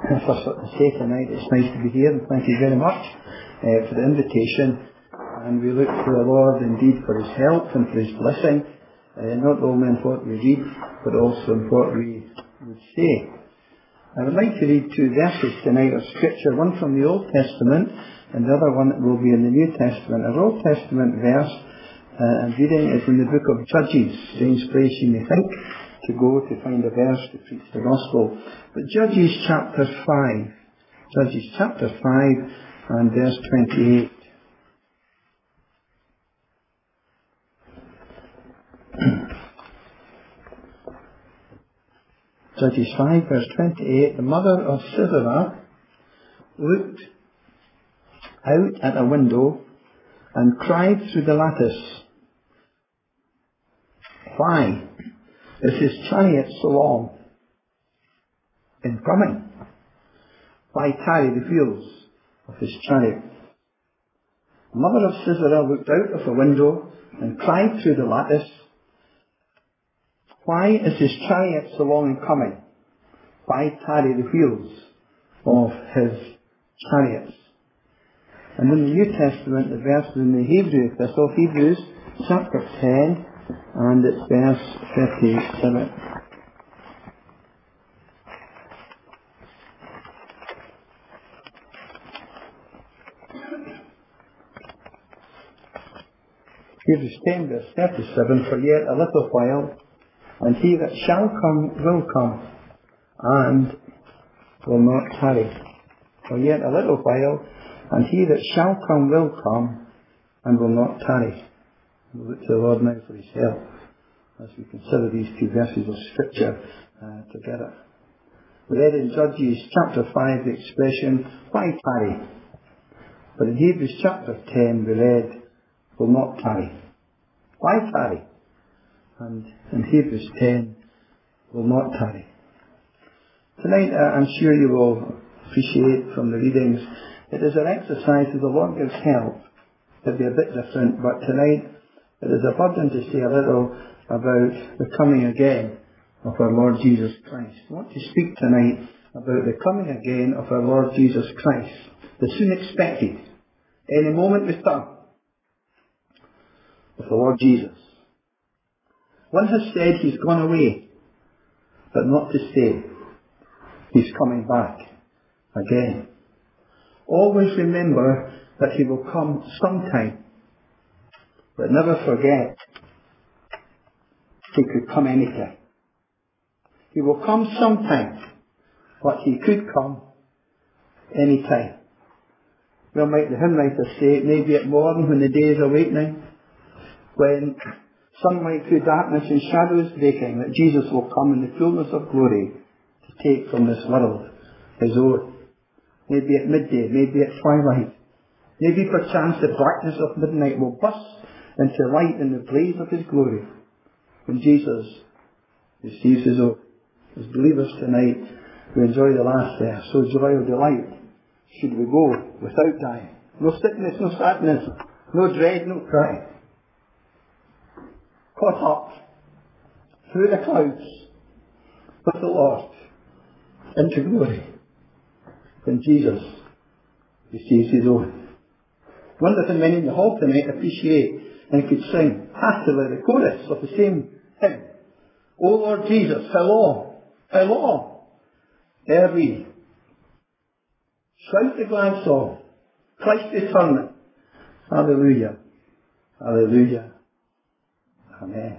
first to say tonight, it's nice to be here, and thank you very much for the invitation. And we look to the Lord indeed for His help and for His blessing, not only in what we read, but also in what we would say. I would like to read two verses tonight of Scripture, one from the Old Testament, and the other one will be in the New Testament. Our Old Testament verse I'm reading is in the book of Judges. Strange place you may think to go to find a verse to preach the gospel. But Judges chapter 5. Judges chapter 5 and verse 28. Judges 5 verse 28. The mother of Sisera looked out at a window and cried through the lattice, "Why is his chariot so long in coming? Why tarry the wheels of his chariot?" The mother of Sisera looked out of a window and cried through the lattice, "Why is his chariot so long in coming? Why tarry the wheels of his chariots?" And in the New Testament, the verse is in the Hebrew epistle, Hebrews chapter 10, and it's verse 37. Hebrews 10 verse 37, "For yet a little while, and he that shall come will come, and will not tarry." For yet a little while, and he that shall come will come, and will not tarry. We'll look to the Lord now for His help as we consider these two verses of Scripture together. We read in Judges chapter 5 the expression, "Why tarry?" But in Hebrews chapter 10 we read, "Will not tarry." Why tarry? And in Hebrews 10, "Will not tarry." Tonight, I'm sure you will appreciate from the readings, it is an exercise as the Lord gives help. It'll be a bit different, but tonight it is a burden to say a little about the coming again of our Lord Jesus Christ. I want to speak tonight about the coming again of our Lord Jesus Christ, the soon expected, any moment return of the Lord Jesus. One has said He's gone away, but not to stay. He's coming back again. Always remember that He will come sometime, but never forget He could come anytime. He will come sometime, but He could come anytime. Well, might the hymn writer say, it may be at morn when the day is awakening, when sunlight through darkness and shadows breaking, that Jesus will come in the fullness of glory to take from this world His own. Maybe at midday, maybe at twilight, maybe perchance the blackness of midnight will burst into light in the blaze of His glory when Jesus receives His own. As believers tonight, we enjoy the last verse, "So joy or delight should we go without dying. No sickness, no sadness, no dread, no cry. Caught up through the clouds with the Lord into glory when Jesus receives His own." I wonder if many in the hall tonight appreciate and could sing heartily the chorus of the same hymn. "O Lord Jesus, how long, ere we shout the glad song, Christ returning, hallelujah, hallelujah, amen."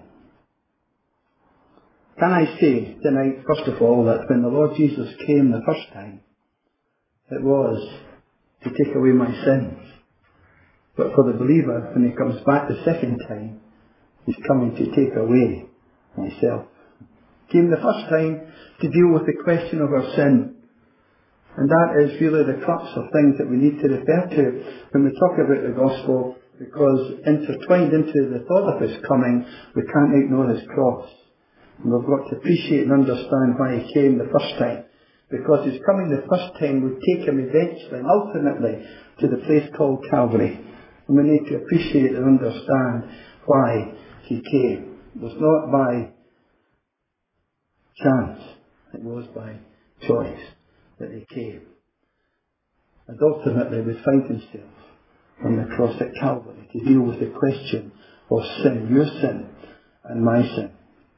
Can I say tonight, first of all, that when the Lord Jesus came the first time, it was to take away my sins. But for the believer, when He comes back the second time, He's coming to take away myself. He came the first time to deal with the question of our sin. And that is really the crux of things that we need to refer to when we talk about the gospel, because intertwined into the thought of His coming, we can't ignore His cross. And we've got to appreciate and understand why He came the first time. Because His coming the first time would take Him eventually and ultimately to the place called Calvary. And we need to appreciate and understand why He came. It was not by chance, it was by choice. that he came. And ultimately would find himself on the cross at Calvary to deal with the question of sin, your sin and my sin.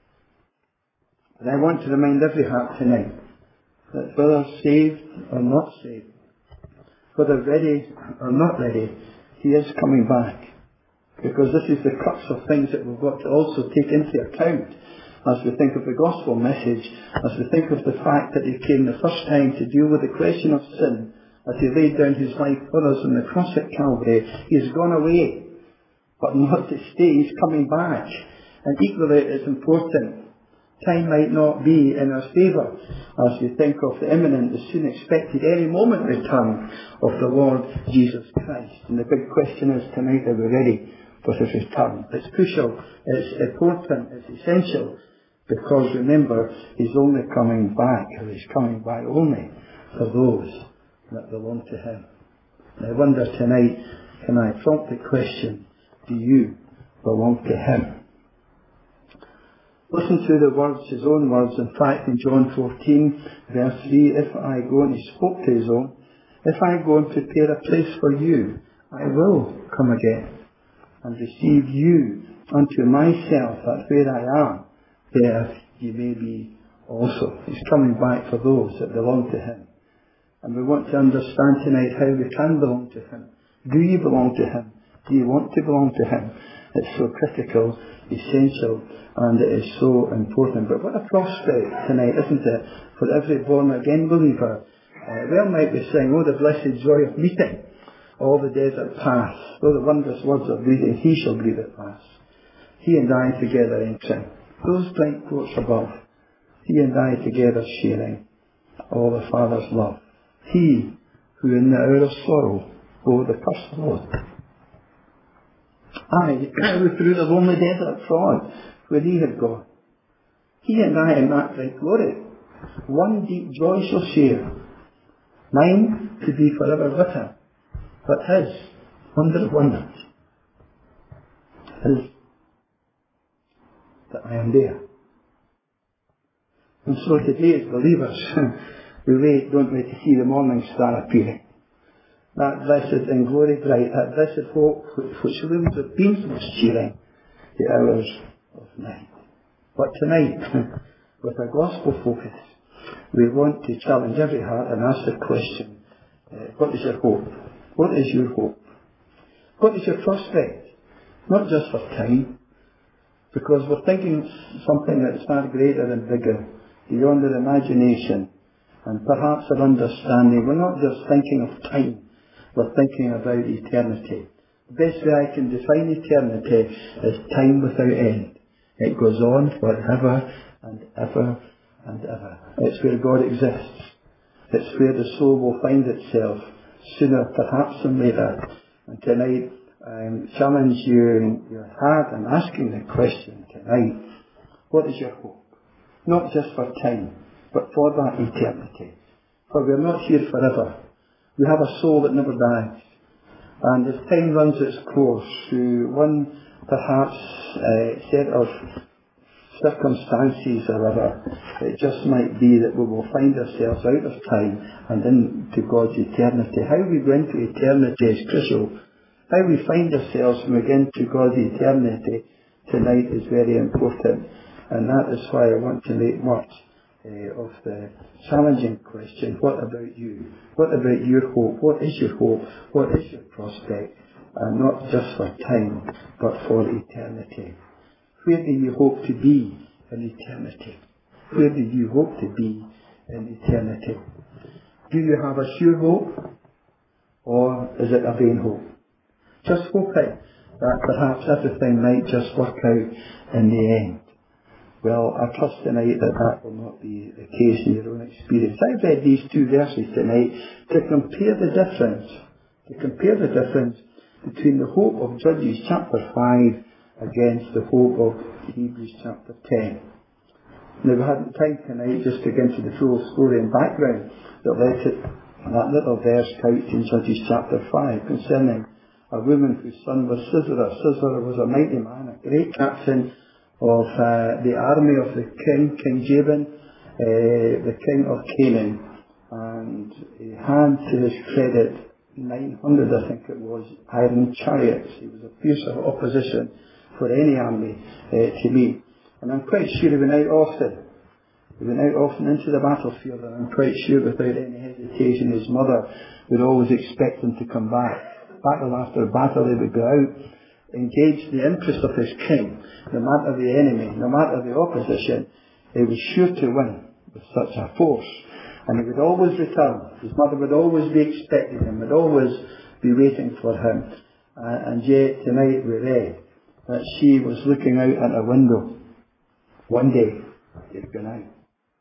And I want to remind every heart tonight that whether saved or not saved, whether ready or not ready, he is coming back. Because this is the crux of things that we've got to also take into account as we think of the gospel message, as we think of the fact that he came the first time to deal with the question of sin, as he laid down his life for us on the cross at Calvary. He's gone away, but not to stay. He's coming back. And equally it is important, time might not be in our favour as we think of the imminent, the soon expected, any moment return of the Lord Jesus Christ. And the big question is tonight, are we ready for his return? It's crucial, it's important, it's essential, because remember, he's only coming back, or he's coming back only for those that belong to him. And I wonder tonight, can I prompt the question, do you belong to him? Listen to the words, his own words, in fact in John 14 verse 3, if I go, and he spoke to his own, if I go and prepare a place for you, I will come again and receive you unto myself, that where I am, there you may be also. He's coming back for those that belong to him. And we want to understand tonight how we can belong to him. Do you belong to him? Do you want to belong to him? It's so critical, essential, and it is so important. But what a prospect tonight, isn't it, for every born-again believer. Well might we sing, oh, the blessed joy of meeting all the desert path, oh, the wondrous words of greeting, he shall breathe at last. He and I together entering those bright courts above, he and I together sharing all the Father's love. He who in the hour of sorrow bore the curse load. I who through the lonely desert trod where he had gone. He and I in that bright glory, one deep joy shall share. Mine to be forever with him, but his, wonder of wonders, is that I am there. And so today as believers, we wait, don't we, to see the morning star appearing. That blessed and glory bright, that blessed hope which looms with painless cheering the hours of night. But tonight, with a gospel focus, we want to challenge every heart and ask the question, what is your hope? What is your hope? What is your prospect? Not just for time, because we're thinking something that's far greater and bigger, beyond our imagination and perhaps our understanding. We're not just thinking of time, we're thinking about eternity. The best way I can define eternity is time without end. It goes on forever and ever and ever. It's where God exists. It's where the soul will find itself sooner perhaps than later. And tonight I challenge you in your heart and asking the question tonight, what is your hope? Not just for time, but for that eternity. For we're not here forever. We have a soul that never dies. And as time runs its course through one perhaps set of circumstances or other, it just might be that we will find ourselves out of time and into God's eternity. How we go into eternity is crucial. How we find ourselves when we get into God's eternity tonight is very important. And that is why I want to make much of the challenging question, what about you? What about your hope? What is your hope? What is your prospect? Not just for time, but for eternity. Where do you hope to be in eternity? Where do you hope to be in eternity? Do you have a sure hope? Or is it a vain hope? Just hoping that perhaps everything might just work out in the end. Well, I trust tonight that that will not be the case in your own experience. I've read these two verses tonight to compare the difference between the hope of Judges chapter 5 against the hope of Hebrews chapter 10. Now, we haven't time tonight just to get into the full story and background that led to that little verse couched in Judges chapter 5 concerning a woman whose son was Sisera. Sisera was a mighty man, a great captain of the army of the king, King Jabin, the king of Canaan. and he had to his credit 900, I think it was, iron chariots. He was a fierce opposition for any army to meet. And I'm quite sure he went out often. He went out often into the battlefield, and I'm quite sure without any hesitation his mother would always expect him to come back. Battle after battle he would go out, engage the interest of his king, no matter the enemy, no matter the opposition. He was sure to win with such a force. And he would always return. His mother would always be expecting him, would always be waiting for him. And yet tonight we read that she was looking out at a window. One day he'd gone out.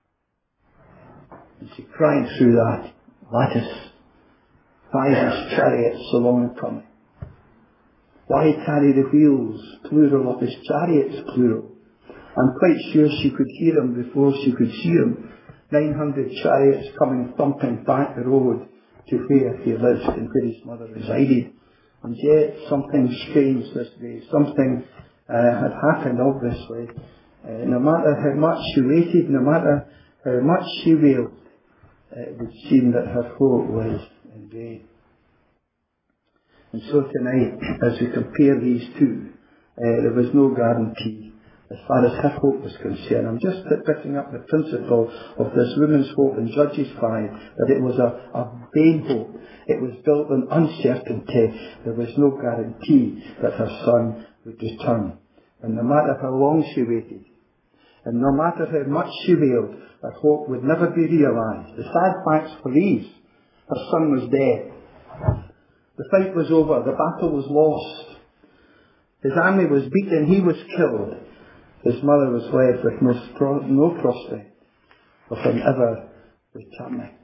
And she cried through that lattice, "Why his chariot so long coming? Why tarry the wheels, plural, of his chariots, plural?" I'm quite sure she could hear him before she could see him. 900 chariots coming thumping back the road to where he lived and where his mother resided. And yet something strange this day, something had happened obviously. No matter how much she waited, no matter how much she wailed, it would seem that her hope was in vain. And so tonight, as we compare these two, there was no guarantee as far as her hope was concerned. I'm just picking up the principle of this woman's hope in Judges 5, that it was a vain hope. It was built on uncertainty. There was no guarantee that her son would return. And no matter how long she waited, and no matter how much she wailed, her hope would never be realised. The sad facts were these: her son was dead. The fight was over. The battle was lost. His army was beaten. He was killed. His mother was left with no prospect of him ever returning.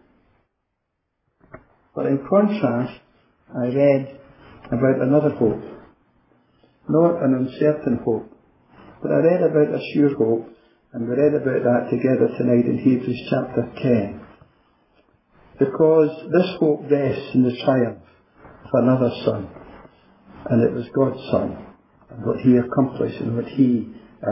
But in contrast, I read about another hope. Not an uncertain hope, but I read about a sure hope, and we read about that together tonight in Hebrews chapter 10. Because this hope rests in the triumph of another son, and it was God's Son, and what he accomplished and what he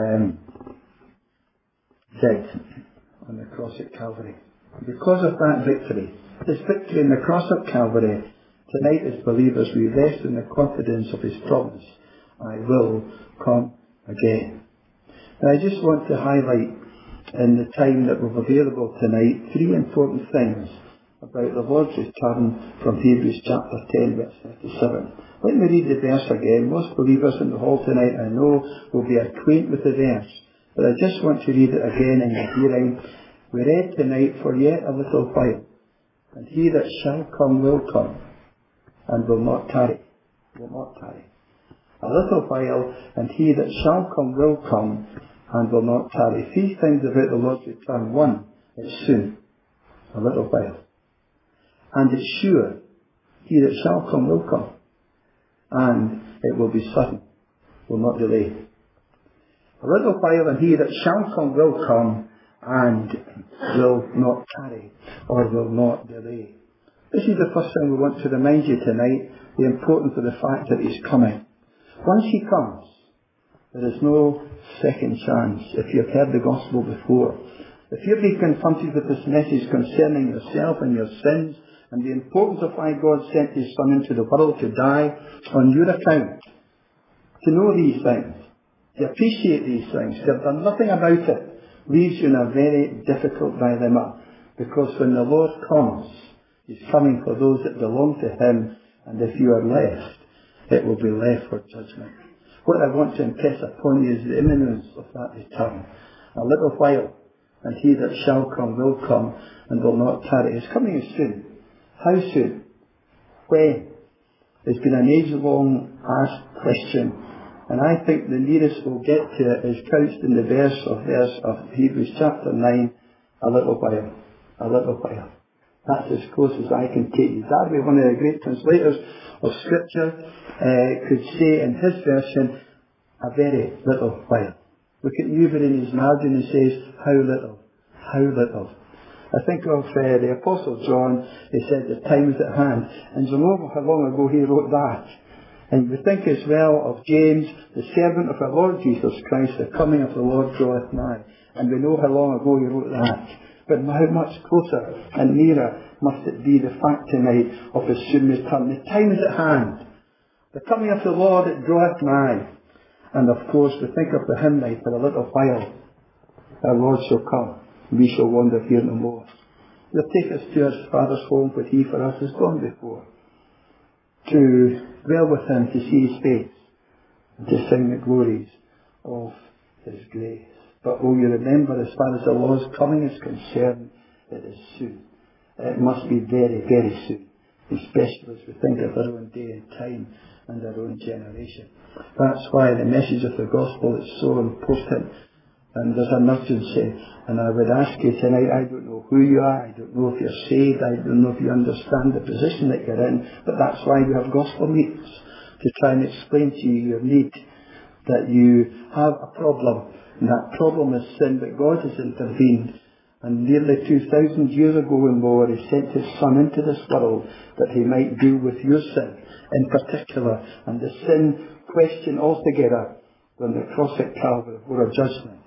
did on the cross at Calvary. Because of that victory, this victory in the cross of Calvary, tonight as believers we rest in the confidence of his promise, "I will come again." And I just want to highlight in the time that we're available tonight 3 important things about the Lord's return from Hebrews chapter 10 verse 37. Let me read the verse again. Most believers in the hall tonight, I know, will be acquainted with the verse, but I just want to read it again in your hearing. We read tonight, "For yet a little while, and he that shall come will come, and will not tarry." Will not tarry. A little while, and he that shall come will come, and will not tarry. 3 things about the Lord's return. 1, it's soon. A little while. And it's sure. He that shall come will come. And it will be sudden. Will not delay. A little while, and he that shall come will come, and will not tarry, or will not delay. This is the first thing we want to remind you tonight, the importance of the fact that he's coming. Once he comes, there is no second chance. If you've heard the gospel before, if you've been confronted with this message concerning yourself and your sins, and the importance of why God sent his Son into the world to die on your account, to know these things, to appreciate these things, to have done nothing about it, leaves you in a very difficult dilemma. Because when the Lord comes, he's coming for those that belong to him, and if you are left, it will be left for judgment. What I want to impress upon you is the imminence of that return. A little while, and he that shall come will come, and will not tarry. It's coming soon. How soon? When? It's been an age-long asked question, and I think the nearest we'll get to it is couched in the verse of Hebrews chapter 9, a little while. A little while. That's as close as I can take you. Darby, one of the great translators of Scripture, could say in his version, a very little while. Look at Newberry in his margin, he says, how little, how little. I think of the Apostle John, he said the time is at hand. And you know how long ago he wrote that. And we think as well of James, the servant of our Lord Jesus Christ, the coming of the Lord draweth nigh. And we know how long ago he wrote that. But how much closer and nearer must it be, the fact tonight of His soon return. The time is at hand. The coming of the Lord, it draweth nigh. And of course, we think of the hymn night, for a little while our Lord shall come, we shall wander here no more. He'll take us to His Father's home, what He for us has gone before, to dwell with Him, to see His face, and to sing the glories of His grace. But will you remember, as far as the Lord's coming is concerned, it is soon. It must be very, very soon, especially as we think of our own day and time and our own generation. That's why the message of the gospel is so important. And there's an urgency. And I would ask you tonight, I don't know who you are, I don't know if you're saved, I don't know if you understand the position that you're in, but that's why we have gospel meetings, to try and explain to you your need, that you have a problem, and that problem is sin, but God has intervened. And nearly 2,000 years ago and more, He sent His Son into this world that He might deal with your sin in particular, and the sin question altogether, on the cross at Calvary for a judgment.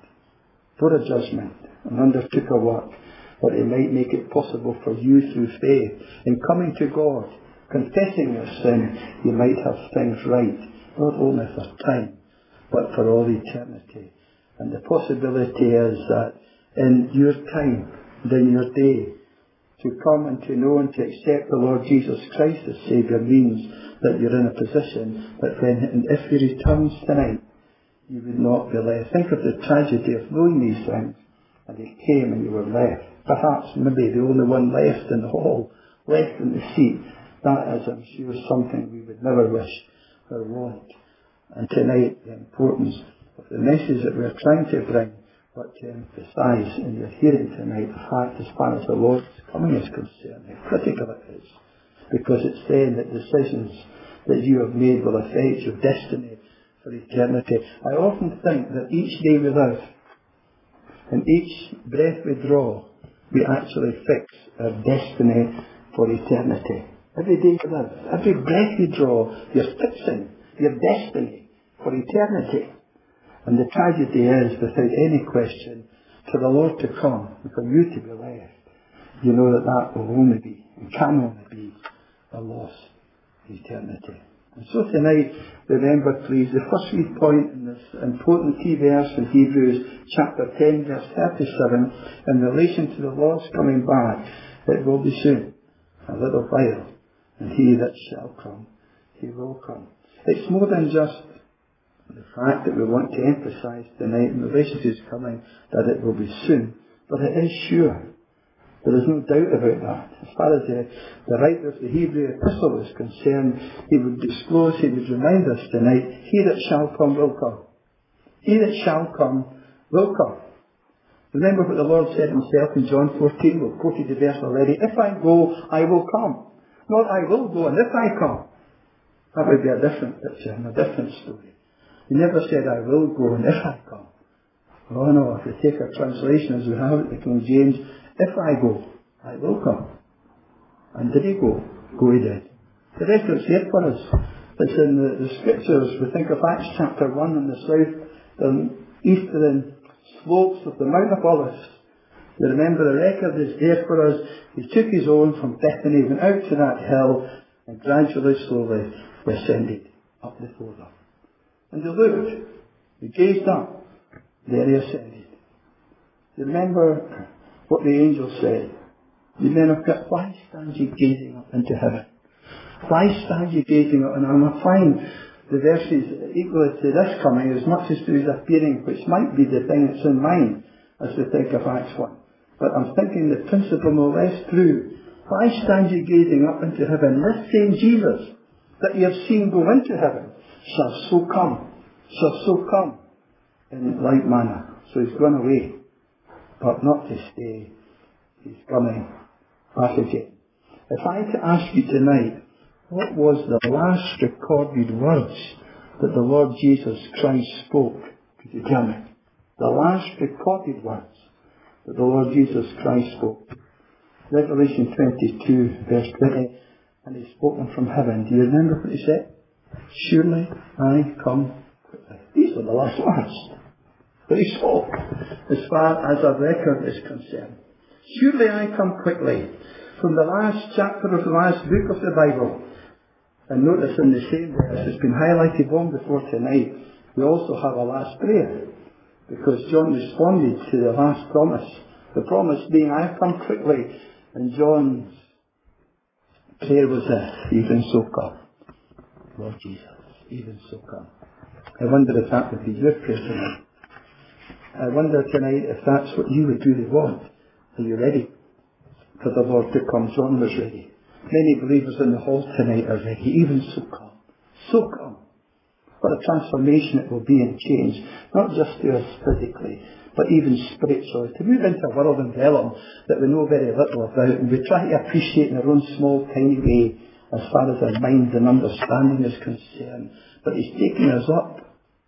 And undertook a work that He might make it possible for you through faith, in coming to God, confessing your sin, you might have things right, not only for time, but for all eternity. And the possibility is that in your time and in your day, to come and to know and to accept the Lord Jesus Christ as Saviour means that you're in a position that when and if He returns tonight, you would not be left. Think of the tragedy of knowing these things, and He came and you were left. Perhaps maybe the only one left in the hall, left in the seat. That is, I'm sure, something we would never wish or want. And tonight, the importance of the message that we're trying to bring, but to emphasise in your hearing tonight, the fact as far as the Lord's coming is concerned, how critical it is. Because it's then that decisions that you have made will affect your destiny for eternity. I often think that each day we live, and each breath we draw, we actually fix our destiny for eternity. Every day you live, every breath you draw, you're fixing your destiny for eternity. And the tragedy is, without any question, for the Lord to come and for you to be left, you know that that will only be, and can only be, a loss of eternity. And so tonight, remember please, the first wee point in this important key verse in Hebrews chapter 10, verse 37, in relation to the Lord's coming back, it will be soon, a little while, and He that shall come, He will come. It's more than just the fact that we want to emphasise tonight in relation to His coming, that it will be soon, but it is sure. There is no doubt about that. As far as the writer of the Hebrew epistle is concerned, he would disclose, he would remind us tonight, He that shall come will come. He that shall come will come. Remember what the Lord said Himself in John 14, we've quoted the verse already, if I go, I will come. Not I will go, and if I come. That would be a different picture and a different story. He never said, I will go, and if I come. Oh no, if you take a translation as we have it, the King James, if I go, I will come. And did He go? Go He did. The rest is here for us. It's in the scriptures. We think of Acts chapter 1 in the south, the eastern slopes of the Mount of Olives. You remember the record is there for us. He took His own from Bethany, went out to that hill, and gradually, slowly, He ascended up before them. And they looked, they gazed up, there He ascended. You remember what the angel said? You men of God, why stand ye gazing up into heaven? Why stand ye gazing up? And I'm applying the verses equally to this coming as much as to His appearing, which might be the thing that's in mind as we think of Acts 1. But I'm thinking the principle no less true. Why stand ye gazing up into heaven? This same Jesus that ye have seen go into heaven shall so come in like manner. So He's gone away, but not to stay. He's coming back again. If I had to ask you tonight, what was the last recorded words that the Lord Jesus Christ spoke? Could you tell me? The last recorded words that the Lord Jesus Christ spoke. Revelation 22, verse 20, and He spoke them from heaven. Do you remember what He said? Surely I come quickly. These are the last words that He spoke, as far as our record is concerned. Surely I come quickly. From the last chapter of the last book of the Bible. And notice in the same verse, it's been highlighted long before tonight, we also have a last prayer. Because John responded to the last promise. The promise being, I come quickly. And John's prayer was this, even so come. Lord Jesus, even so come. I wonder if that would be your prayer tonight. I wonder tonight if that's what you would really want. Are you ready for the Lord to come? John was ready. Many believers in the hall tonight are ready. Even so come. So come. What a transformation it will be and change. Not just to us physically, but even spiritually. To move into a world and realm that we know very little about, and we try to appreciate in our own small, tiny way as far as our mind and understanding is concerned. But He's taking us up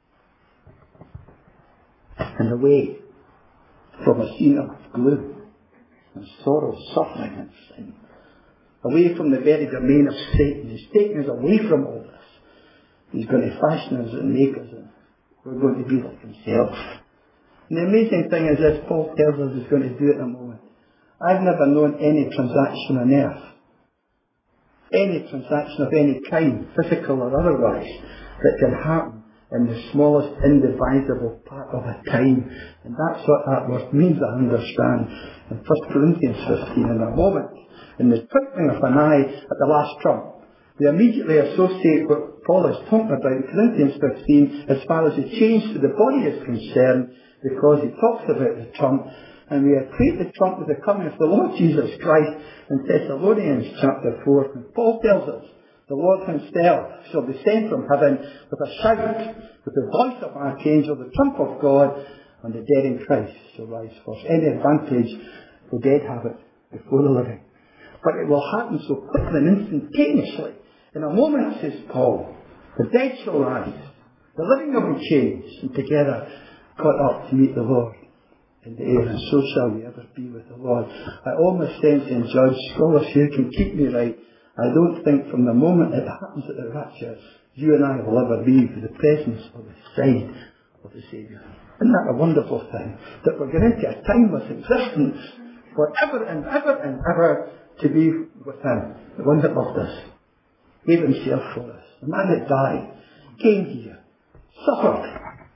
and away from a scene of gloom and sorrow, suffering and sin. Away from the very domain of Satan. He's taking us away from all this. He's going to fashion us and make us, and we're going to be like Himself. And the amazing thing is this, Paul tells us He's going to do it in a moment. I've never known any transaction on earth, any transaction of any kind, physical or otherwise, that can happen in the smallest indivisible part of a time. And that's what that word means, I understand. In 1 Corinthians 15, in a moment, in the twinkling of an eye at the last trump, we immediately associate what Paul is talking about in Corinthians 15 as far as the change to the body is concerned, because he talks about the trump, and we equate the trump with the coming of the Lord Jesus Christ in Thessalonians chapter 4. And Paul tells us, the Lord Himself shall descend from heaven with a shout, with the voice of archangel, the trump of God, and the dead in Christ shall rise first. Any advantage the dead have it before the living. But it will happen so quickly and instantaneously. In a moment, says Paul, the dead shall rise, the living will be changed, and together caught up to meet the Lord in the air, and so shall we ever be with the Lord. I almost sense and judge, scholars here can keep me right, I don't think from the moment it happens at the rapture, you and I will ever leave the presence or the side of the Saviour. Isn't that a wonderful thing? That we're going into a timeless existence forever and ever and ever to be with Him. The one that loved us, gave Himself for us. The man that died, came here, suffered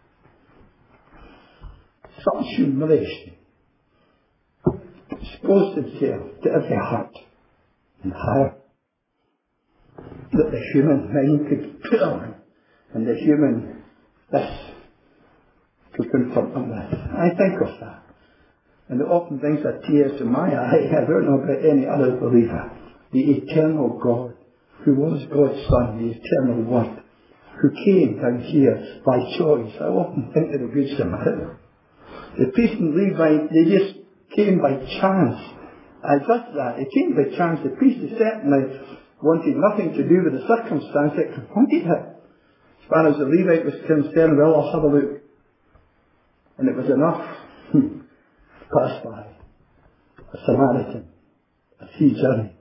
such humiliation, exposed Himself to every heart and heart that the human mind could put on, and the human this could confront Him with. I think of that, and it often brings a tear to my eye. I don't know about any other believer. The eternal God, who was God's Son, the eternal Word, who came down here by choice. I often think of the Good Samaritan. The priest and Levite, they just came by chance. I got that. It came by chance. The priest certainly wanted nothing to do with the circumstance that confronted him. As far as the Levite was concerned, well, I'll have a look. And it was enough to pass by. A Samaritan, a sea journey.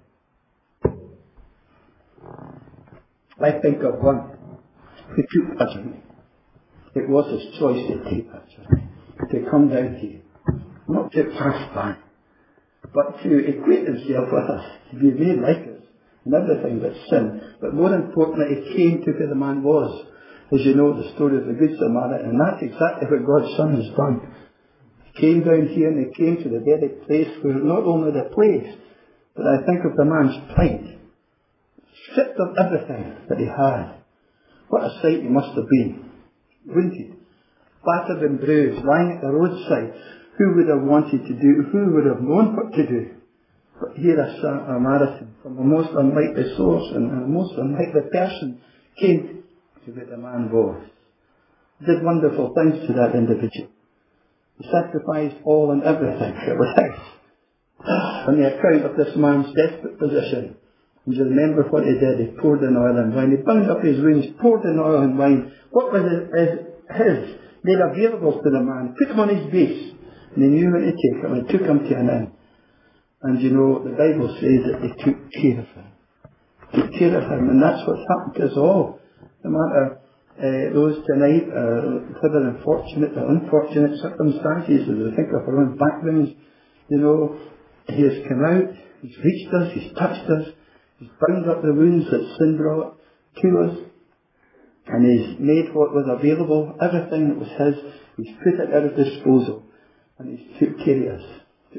I think of one who took that journey. It was his choice to take that journey, to come down here, not to pass by, but to equate himself with us, to be made like us, and everything but sin. But more importantly, he came to where the man was. As you know, the story of the Good Samaritan, and that's exactly what God's Son has done. He came down here and he came to the very place where not only the place, but I think of the man's plight, stripped of everything that he had. What a sight he must have been. Wounded, battered and bruised, lying at the roadside. Who would have wanted to do, who would have known what to do? But here a Samaritan from a most unlikely source and a most unlikely person came to where the man was. Did wonderful things to that individual. He sacrificed all and everything that was his on the account of this man's desperate position. And you remember what he did. He poured in oil and wine. He bound up his wounds, poured in oil and wine. What was his made available to the man. Put him on his base. And he knew when to take him and took him to an inn. And you know, the Bible says that they took care of him. Took care of him. And that's what's happened to us all. No matter those tonight, whether unfortunate or unfortunate circumstances, as we think of our own backgrounds, you know, He has come out, He's reached us, He's touched us, He's bound up the wounds that sin brought to us, and He's made what was available, everything that was His, He's put it at His disposal, and He's took care of us,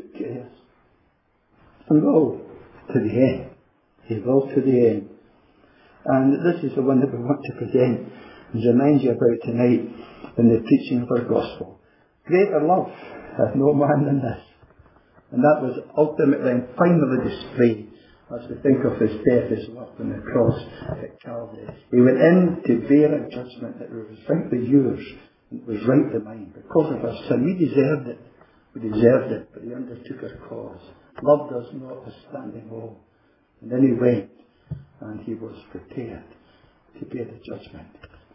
and will to the end. He will to the end. And this is the one that we want to present and remind you about tonight in the preaching of our gospel. Greater love hath no man than this. And that was ultimately and finally displayed as we think of His death, His work on the cross at Calvary. He went in to bear a judgment that was rightly yours and was rightly mine. Because of our sin, we deserved it. We deserved it, but He undertook our cause. Love does not withstanding all. And then He went, and He was prepared to bear the judgment,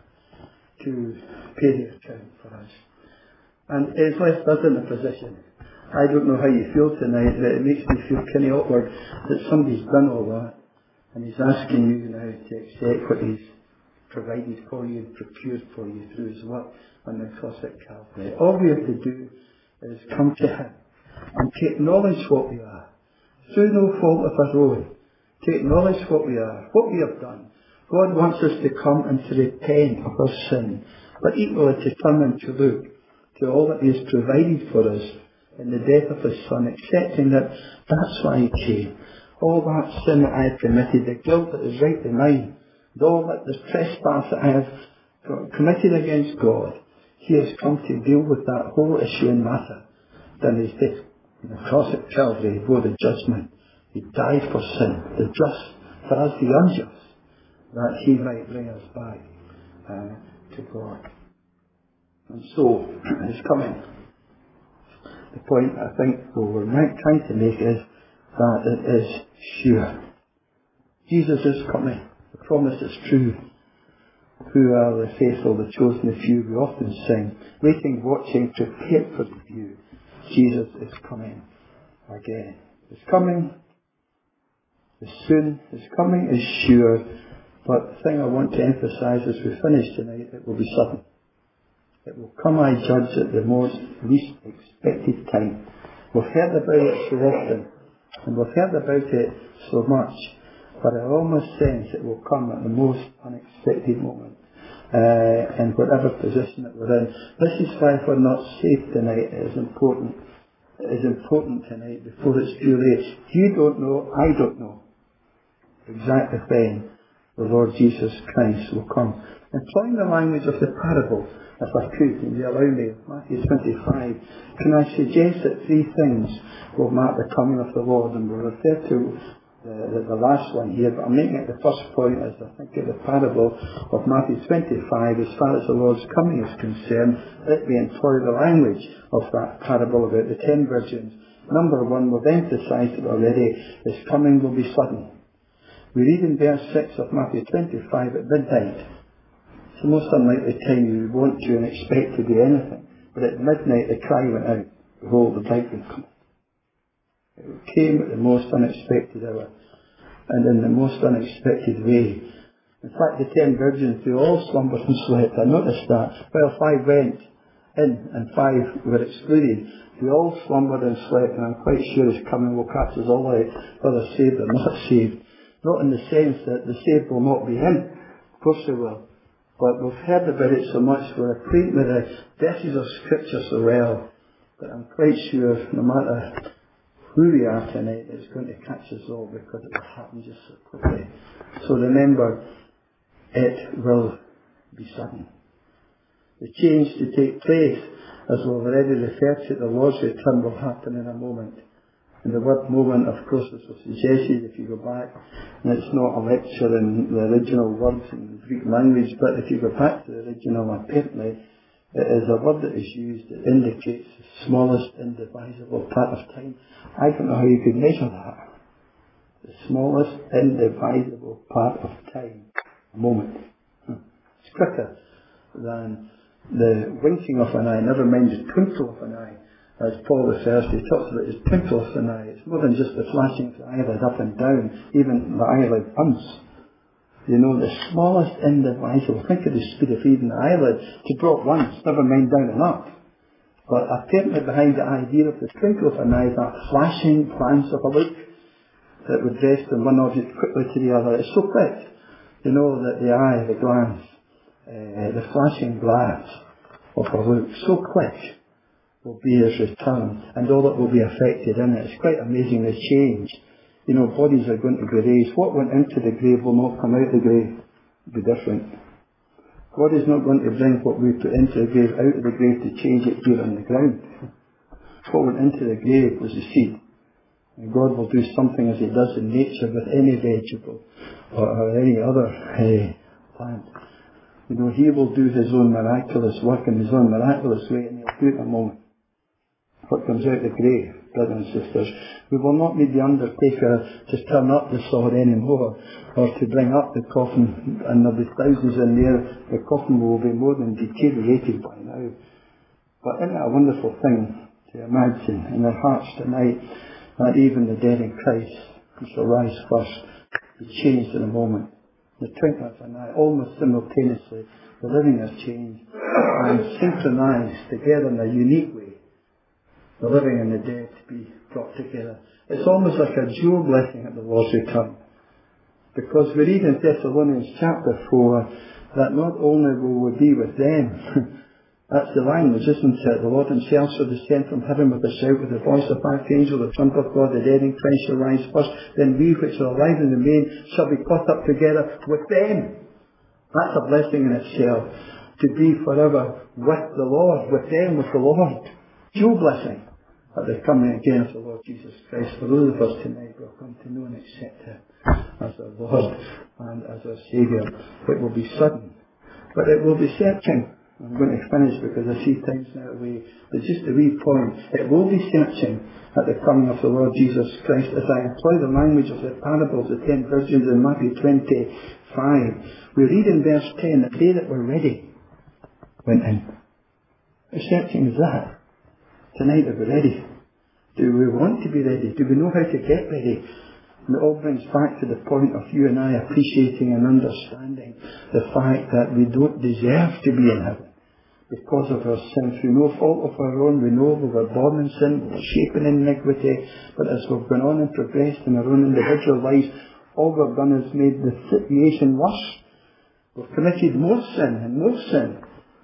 to pay the account for us. And He's left us in a position. I don't know how you feel tonight, but it makes me feel kind of awkward that somebody's done all that, and He's asking you now to accept what He's provided for you and procured for you through His work on the cross at Calvary. All we have to do is come to Him and to acknowledge what we are, through no fault of our own, to acknowledge what we are, what we have done. God wants us to come and to repent of our sin, but equally to turn and to look to all that He has provided for us in the death of His Son, accepting that that's why He came. All that sin that I have committed, the guilt that is rightly mine, and all that the trespass that I have committed against God, He has come to deal with that whole issue and matter. Then His death on the cross at Calvary, He bore the judgment. He died for sin, the just, for us the unjust, that He might bring us back to God. And so, His coming. The point I think we're trying to make is that it is sure. Jesus is coming. The promise is true. Who are the faithful, the chosen, the few? We often sing, waiting, watching, prepared for the view. Jesus is coming again. He's coming. Is soon. His coming is sure. But the thing I want to emphasise as we finish tonight, it will be sudden. It will come, I judge, at the most least expected time. We've heard about it so often, and we've heard about it so much, but I almost sense it will come at the most unexpected moment, in whatever position that we're in. This is why if we're not saved tonight, it is important. It is important tonight before it's too late. You don't know, I don't know exactly when the Lord Jesus Christ will come. Employing the language of the parable, if I could, and you allow me, Matthew 25, can I suggest that three things will mark the coming of the Lord? And we'll refer to the last one here, but I'm making it the first point as I think of the parable of Matthew 25. As far as the Lord's coming is concerned, let me employ the language of that parable about the 10 virgins. Number one, we've emphasised it already, His coming will be sudden. We read in verse 6 of Matthew 25 at midnight. It's the most unlikely time you would want to and expect to do anything. But at midnight the cry went out, behold, the bridegroom cometh. It came at the most unexpected hour and in the most unexpected way. In fact, the 10 virgins, they all slumbered and slept. I noticed that. Well, 5 went in and 5 were excluded. They all slumbered and slept, and I'm quite sure His coming will catch us all out, whether saved or not saved. Not in the sense that the saved will not be in. Of course they will. But we've heard about it so much, we're acquainted with the verses of Scripture so well, that I'm quite sure no matter who we are tonight, it's going to catch us all because it will happen just so quickly. So remember, it will be sudden. The change to take place, as we've already referred to, the Lord's return will happen in a moment. And the word moment, of course, as was suggested, if you go back, and it's not a lecture in the original words in the Greek language, but if you go back to the original, apparently, it is a word that is used that indicates the smallest indivisible part of time. I don't know how you could measure that. The smallest indivisible part of time. A moment. It's quicker than the winking of an eye, never mind the twinkle of an eye. As Paul refers to, he talks about his twinkle of an eye. It's more than just the flashing of the eyelid up and down, even the eyelid bumps. You know, the smallest indivisible. Think of the speed of even the eyelid to drop once, never mind down and up. But apparently behind the idea of the twinkle of an eye, that flashing glance of a look that would rest on one object quickly to the other, it's so quick. You know that the eye, the glance, the flashing glance of a look, so quick, will be his return, and all that will be affected in it. It's quite amazing, the change. You know, bodies are going to be raised. What went into the grave will not come out of the grave. It'll be different. God is not going to bring what we put into the grave out of the grave to change it here on the ground. What went into the grave was the seed. And God will do something as he does in nature with any vegetable or any other plant. You know, he will do his own miraculous work in his own miraculous way, and he'll do it in a moment. What comes out of the grave, brothers and sisters, we will not need the undertaker to turn up the sod anymore, or to bring up the coffin, and there'll be thousands in there. The coffin will be more than deteriorated by now. But isn't it a wonderful thing to imagine in our hearts tonight that even the dead in Christ, who shall rise first, be changed in a moment. The twinkle of an eye, almost simultaneously, the living is changed and synchronized together in a unique way. The living and the dead to be brought together. It's almost like a dual blessing at the Lord's return. Because we read in Thessalonians chapter 4 that not only will we be with them, that's the language, isn't it? The Lord himself shall descend from heaven with a shout, with the voice of archangel, the trump of God, the dead in Christ shall rise first, then we which are alive and remain shall be caught up together with them. That's a blessing in itself, to be forever with the Lord, with them, with the Lord. Dual blessing. At the coming again of the Lord Jesus Christ. For those of us tonight who have come to know and accept him as our Lord and as our Saviour, it will be sudden, but it will be searching. I'm going to finish because I see time's now away. But just a wee point. It will be searching at the coming of the Lord Jesus Christ, as I employ the language of the parables of the 10 virgins in Matthew 25. We read in verse 10 that they that were ready went in. How searching is that? Tonight, are we ready? Do we want to be ready? Do we know how to get ready? And it all brings back to the point of you and I appreciating and understanding the fact that we don't deserve to be in heaven because of our sin. Through no fault of our own, we know we were born in sin, we were shapen in iniquity, but as we've gone on and progressed in our own individual lives, all we've done is made the situation worse. We've committed more sin and more sin.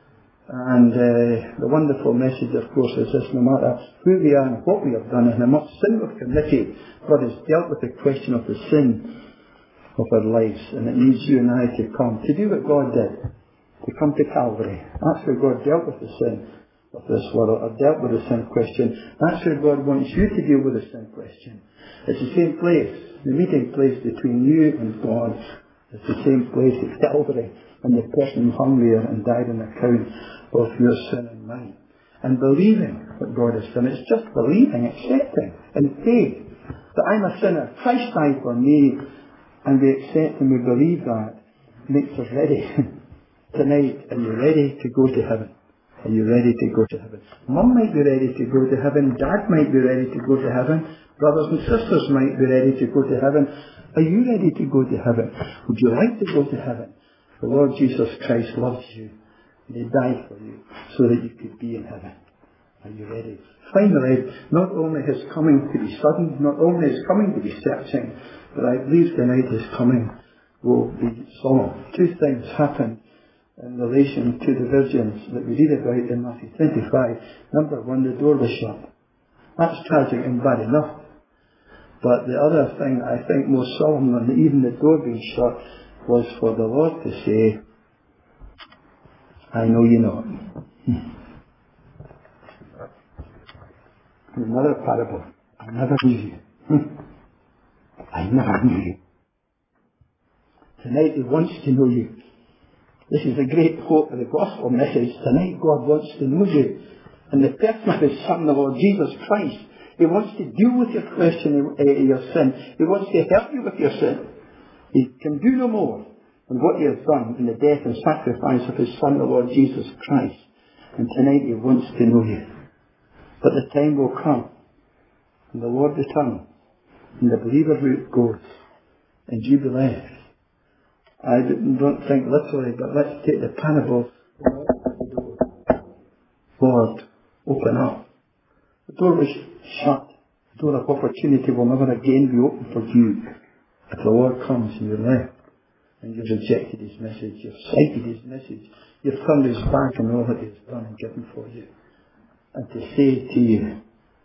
And the wonderful message, of course, is this: no matter who we are and what we have done and how much sin we've committed, God has dealt with the question of the sin of our lives. And it needs you and I to come, to do what God did, to come to Calvary. That's where God dealt with the sin of this world, or dealt with the sin question. That's where God wants you to deal with the sin question. It's the same place, the meeting place between you and God. It's the same place at Calvary, and the person who hung there and died on account of your sin and mine. And believing what God has done. It's just believing, accepting, and faith that I'm a sinner. Christ died for me, and we accept and we believe that makes us ready. Tonight, are you ready to go to heaven? Are you ready to go to heaven? Mum might be ready to go to heaven. Dad might be ready to go to heaven. Brothers and sisters might be ready to go to heaven. Are you ready to go to heaven? Would you like to go to heaven? The Lord Jesus Christ loves you. And he died for you so that you could be in heaven. Are you ready? Finally, not only his coming to be sudden, not only his coming to be searching, but I believe tonight his coming will be solemn. Two things happen in relation to the virgins that we read about in Matthew 25. Number one, the door was shut. That's tragic and bad enough. But the other thing I think more solemn than even the door being shut was for the Lord to say, I know you not. Another parable. I never knew you. I never knew you. Tonight he wants to know you. This is the great hope of the gospel message. Tonight God wants to know you. And the person of his Son, the Lord Jesus Christ, he wants to deal with your question, your sin. He wants to help you with your sin. He can do no more than what he has done in the death and sacrifice of his Son, the Lord Jesus Christ. And tonight he wants to know you. But the time will come, and the Lord returns, and the believer goes, and you be left. I don't think literally, but let's take the parable. Lord, open up. The door was shut. The door of opportunity will never again be open for you. If the Lord comes and you're left, and you've rejected His message, you've slighted His message, you've turned His back on all that He has done and given for you. And to say to you,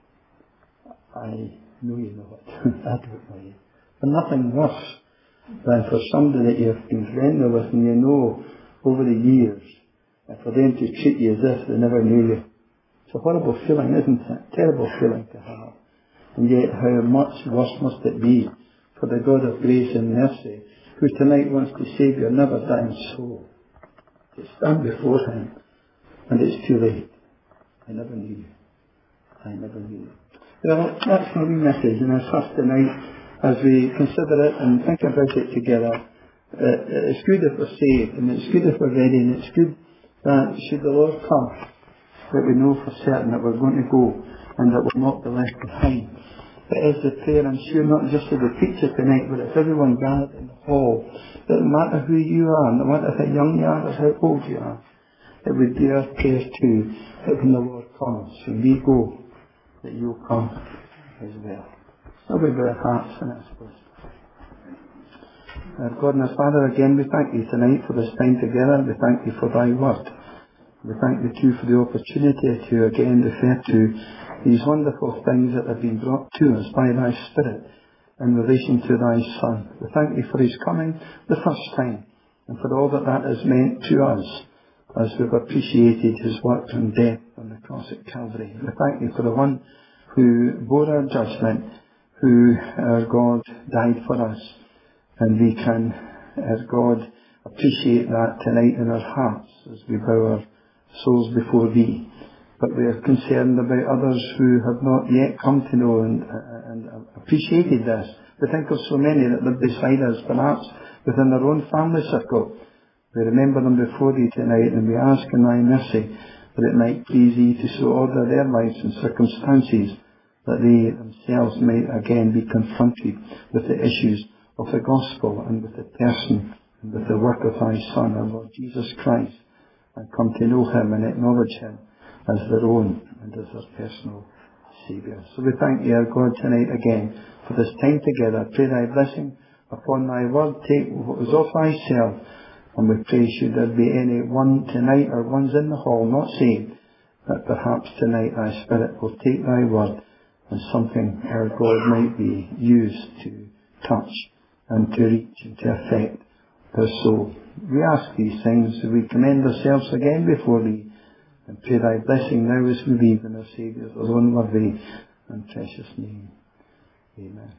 I know you know it. I don't know you. And nothing worse than for somebody that you've been friendly with and you know over the years, and for them to treat you as if they never knew you. It's a horrible feeling, isn't it? Terrible feeling to have. And yet how much worse must it be for the God of grace and mercy, who tonight wants to save your never dying soul, to stand before Him, and it's too late. I never knew you. I never knew you. Well, that's my wee message, and I trust tonight, as we consider it and think about it together, it's good if we're saved, and it's good if we're ready, and it's good that should the Lord come, that we know for certain that we're going to go, and that we'll not be left behind. But as the prayer, I'm sure not just of the preacher tonight, but if everyone gathered in the hall, it doesn't matter who you are, no matter how young you are or how old you are, it would be our prayer too, that when the Lord comes, when we go, that you'll come as well. So we bow our hearts in it, I suppose. Our God and our Father, again we thank you tonight for this time together. We thank you for thy word. We thank you too for the opportunity to again refer to these wonderful things that have been brought to us by thy Spirit in relation to thy Son. We thank you for his coming the first time, and for all that that has meant to us as we've appreciated his work and death on the cross at Calvary. We thank you for the one who bore our judgment, who, our God, died for us. And we can, as God, appreciate that tonight in our hearts as we bow our souls before thee. But we are concerned about others who have not yet come to know and appreciated this. We think of so many that live beside us, perhaps within our own family circle. We remember them before thee tonight, and we ask in thy mercy that it might please thee to so order their lives and circumstances that they themselves might again be confronted with the issues of the gospel and with the person and with the work of thy Son, our Lord Jesus Christ, and come to know him and acknowledge him as their own and as their personal Saviour. So we thank you, our God, tonight again for this time together. Pray thy blessing upon thy word. Take what was of thyself, and we pray should there be any one tonight or ones in the hall not saved, that perhaps tonight thy Spirit will take thy word and something, our God, might be used to touch and to reach and to affect their soul. We ask these things, and we commend ourselves again before thee, and pray thy blessing now as we leave in our Saviour's alone worthy and precious name. Amen.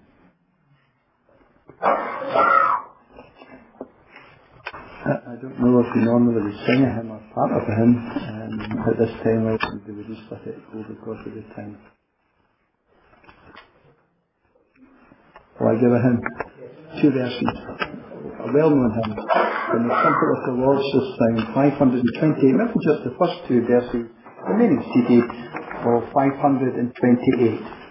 I don't know if we normally would sing a hymn or part of a hymn, at this time I think we would just let it go because of the time. Will I give a hymn? 2 verses. A well-known hymn from the Temple of the Lord's this time, 528. Maybe just the first 2 verses, remaining CD of 528.